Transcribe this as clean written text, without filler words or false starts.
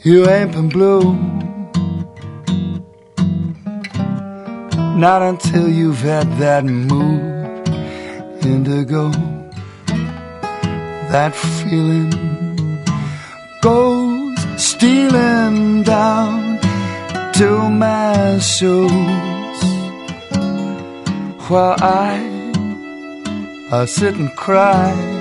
You ain't been blue, not until you've had that mood indigo. That feeling goes stealing down to my shoes, while I sit and cry